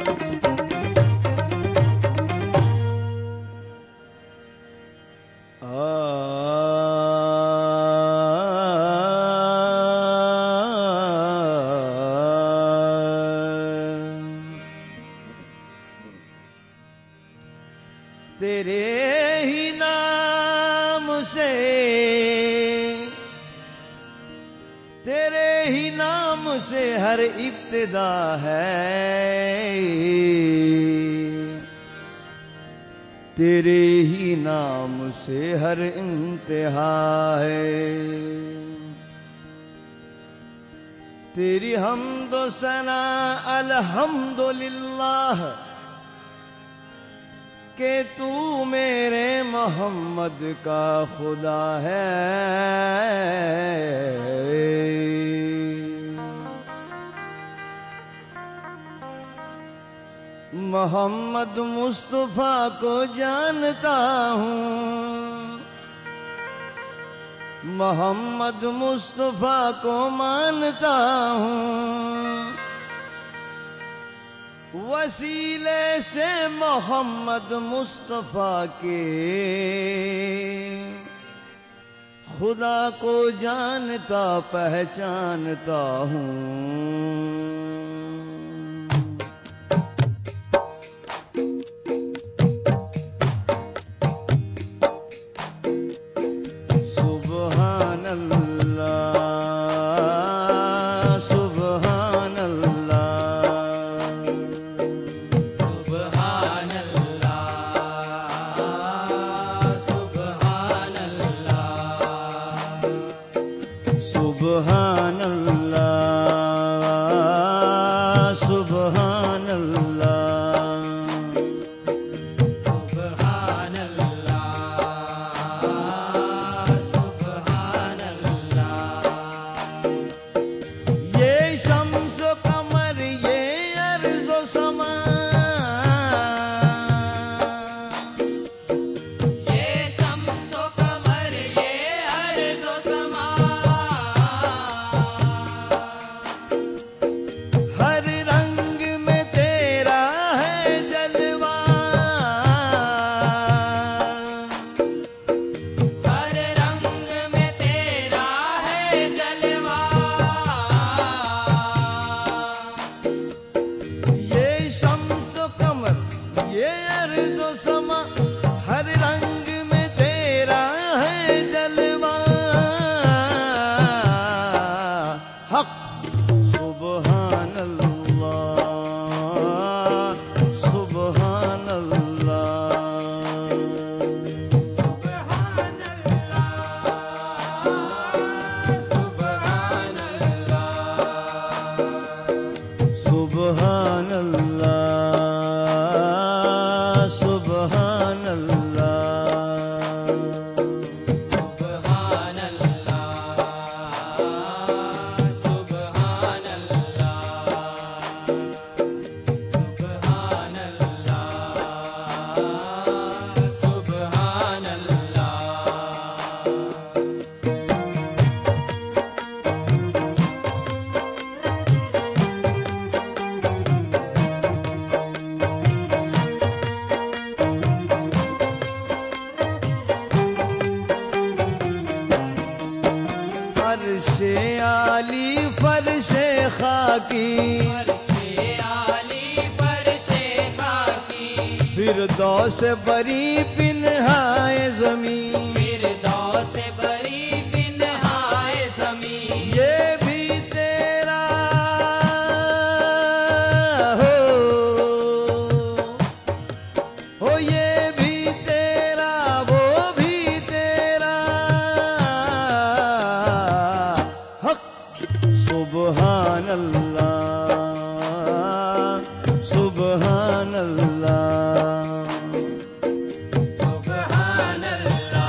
तेरे ही नाम से, तेरे ही नाम से हर इब्तिदा है, तेरे ही नाम से हर इंतहा है। तेरी हम्दो सना अल्हम्दुलिल्लाह कि तू मेरे मोहम्मद का खुदा है। मोहम्मद मुस्तफा को जानता हूँ, मोहम्मद मुस्तफा को मानता हूँ, वसीले से मोहम्मद मुस्तफा के खुदा को जानता पहचानता हूँ। सुभान अल्लाह, सुभान अल्लाह, सुभान अल्लाह, सुभान अल्लाह। ये शम्स कमर ये अर्ज़ो समा, ये शम्स कमर ये अर्ज़ो समा, हर रंग में तेरा है जलवा, हर रंग में तेरा है जलवा। ये शम्स कमर ये अर्ज़ो समा, हर रंग में तेरा है जलवा। हक सुभान अल्लाह, सुभान अल्लाह, सुभान अल्लाह, सुभान अल्लाह, सुभान अल्लाह, सुभान अल्लाह, सुभान फर्शे आली फर्शे खाकी, फर्शे आली फर्शे खाकी, फिरदौस बरी पिन्हाए ज़मीं, फिरदौस बरी पिन्हाए ज़मीं। ये भी तेरा हो ये भी तेरा वो भी तेरा। हक सुभान अल्लाह, सुभान अल्लाह, सुभान अल्लाह,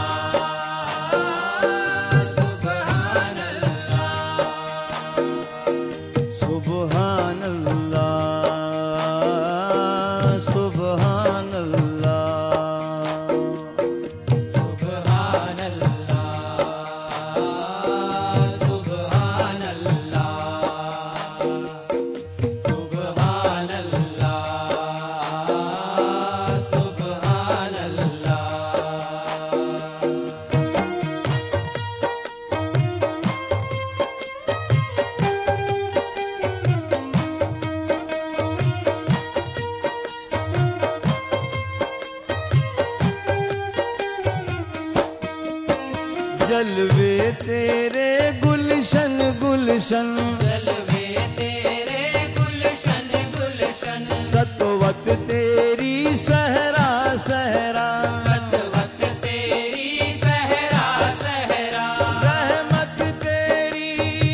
जलवे तेरे गुलशन गुलशन, जलवे तेरे गुलशन गुलशन, सतवत तेरी सहरा सहरा, सतवत तेरी सहरा सहरा, रहमत तेरी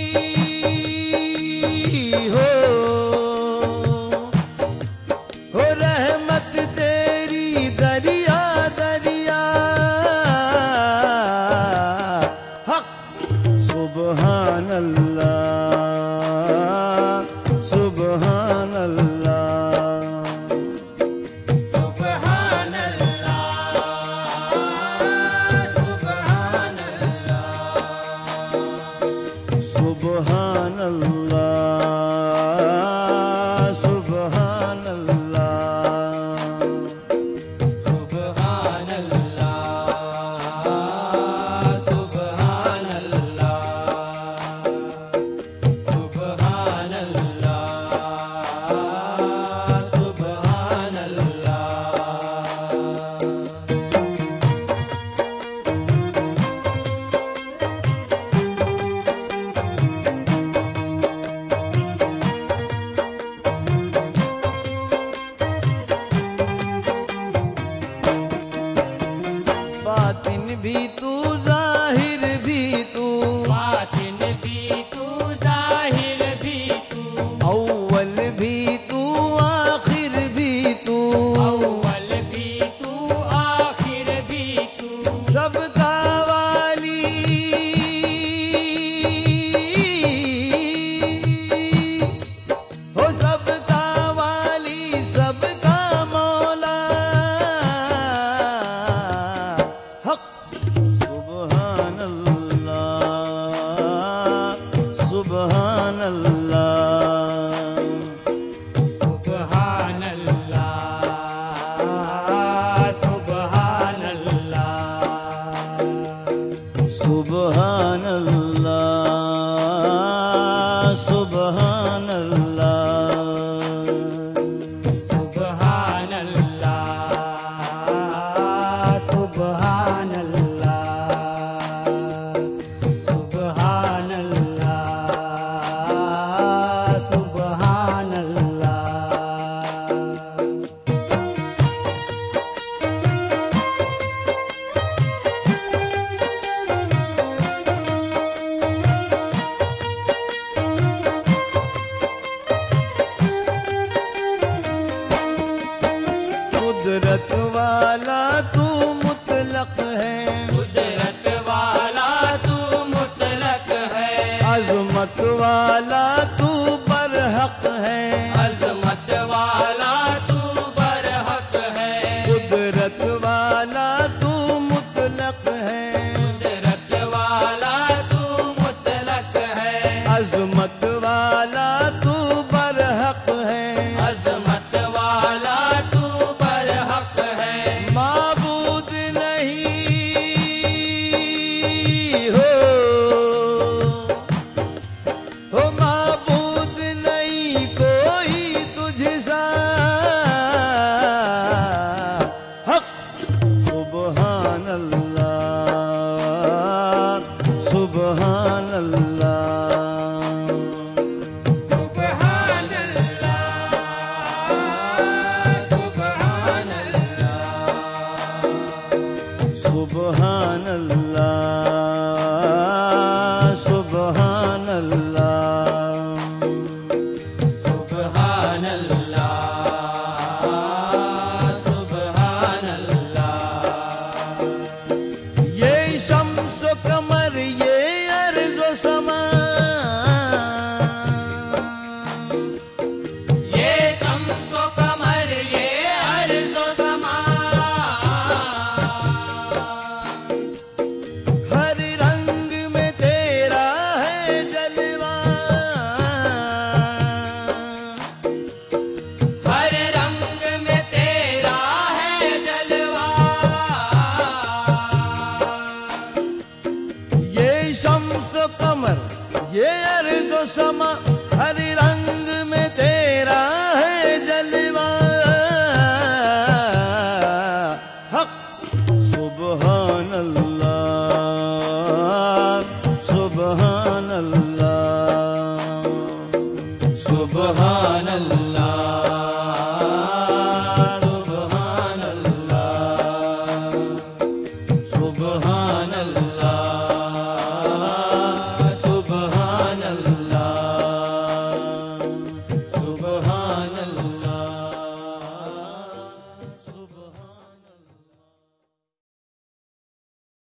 हो रहमत तेरी दरिया दरिया, हक सुबहान अल्लाह सुबहान अल्लाह सुबहान अल्लाह सुबहान अल्लाह, सुबहान अल्लाह सुबहान अल्लाह सुबहान अल्लाह सुबहान अल्लाह, सुबहान अल्लाह सुबहान अल्लाह। बातिन भी तू जाहिर भी तू, बातिन भी तू जाहिर भी तू, अव्वल भी तू आखिर भी तू, अव्वल भी तू आखिर भी तू, सबका वाली हो सबका वाली सबका मौला, हक सुबहान अल्लाह सुबहान अल्लाह सुबहान अल्लाह सुबहान अल्लाह, सुबहान अल्लाह सुबहान अल्लाह सुबहान अल्लाह सुबहान अल्लाह, सुबहान अल्लाह सुबहान अल्लाह। कुदरत वाला तू मुतलक है, कुदरत वाला तू मुतलक है, अजमत वाला तू बरहक है, अजमत वाला तू बरहक है, कुदरत वाला तू मुतलक है, कुदरत वाला तू मुतलक है, अजमत वाला तू बरहक है, अजमत वाला तू बरहक है, माबूद सुबहान